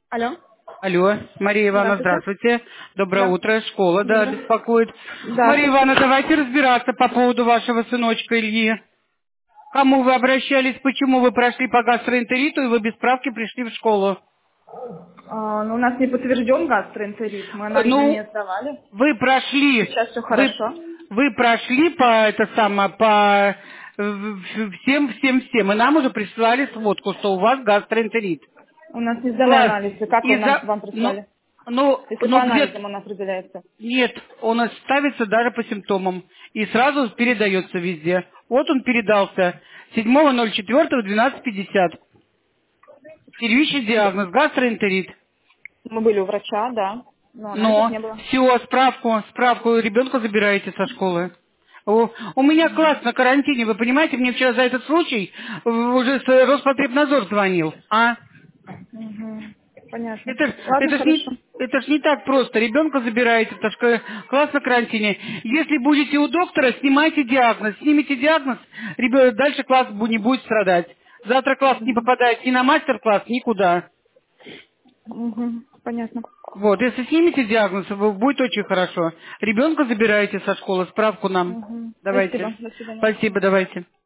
Алло. Алло, Мария Ивановна, Здравствуйте. здравствуйте. Доброе Да. утро, школа, да, Доброе. беспокоит. Да. Мария Ивановна, давайте разбираться по поводу вашего сыночка Ильи. Кому вы обращались, почему вы прошли по гастроэнтериту и вы без справки пришли в школу? Ну, у нас не подтвержден гастроэнтерит. Мы анализы не Ну, сдавали. вы прошли, Сейчас все вы, хорошо. вы прошли по это самое, по всем, и нам уже прислали сводку, что у вас гастроэнтерит. У нас не сданы Класс. анализы. Как вы И нам за, вам ну, прислали? Если по ну где. анализам он определяется. Нет, он ставится даже по симптомам и сразу передается везде. Вот он передался 7.04 в 12:50. Первичный диагноз гастроэнтерит. Мы были у врача, да. Но анализов Но не было. все, справку ребенка забираете со школы. У меня класс на карантине, вы понимаете, мне вчера за этот случай уже Роспотребнадзор звонил. А? Мгм. Понятно. Это, ж- Ладно, это, ж хорошо. не, это ж не так просто. Ребенка забираете, потому что класс на карантине. Если будете у доктора, снимайте диагноз. Снимите диагноз, ребенок, дальше класс не будет страдать. Завтра класс не попадает ни на мастер-класс, никуда. Мгм. Понятно. Вот, если снимете диагноз, будет очень хорошо. Ребенка забираете со школы, справку нам Мгм. давайте. Спасибо. До свидания. Спасибо, давайте.